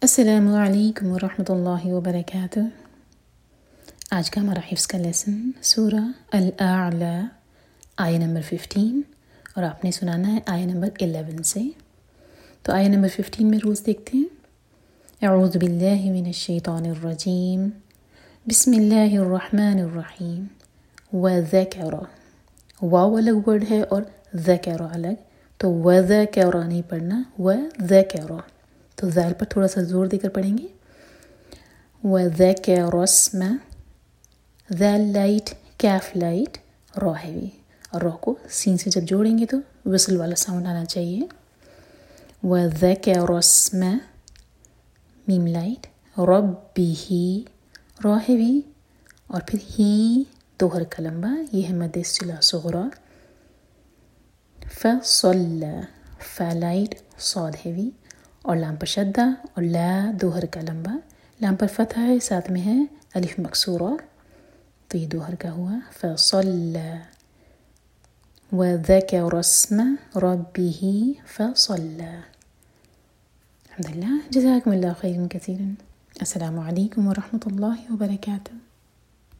السلام علیکم ورحمۃ اللہ وبرکاتہ۔ آج کا ہمارا حفظ کا لیسن سورہ الاعلی آیہ نمبر 15 اور آپ نے سنانا ہے آیہ نمبر 11 سے۔ تو آیہ نمبر 15 میں رولز دیکھتے ہیں۔ اعوذ باللہ من الشیطان الرجیم، بسم اللہ الرحمن الرحیم۔ وذکر، واو الگ ورڈ ہے اور ذکر الگ، تو وذکر نہیں پڑھنا، وذکر، تو ذال پر تھوڑا سا زور دے کر پڑھیں گے۔ وذکر اسم، ذال لائٹ، کیف لائٹ، را ہیوی، اور را کو سین سے جب جوڑیں گے تو وصل والا ساؤنڈ آنا چاہیے۔ وذکر اسم، میم لائٹ، ربہ، را ہیوی، اور پھر ہی دو حرکہ لمبا، یہ ہے مد صلہ صغریٰ۔ فصلی، فا لائٹ، صاد ہیوی اور لام پر شدہ، اور لا دو حرکہ لمبا، لام پر فتح ہے، ساتھ میں ہے الف مکسورہ، تو یہ دو حرکہ ہوا فصلی۔ وذکر اسم ربہ فصلی۔ الحمدللہ، جزاکم اللہ خیرا کثیرا۔ السلام علیکم ورحمۃ اللہ وبرکاتہ۔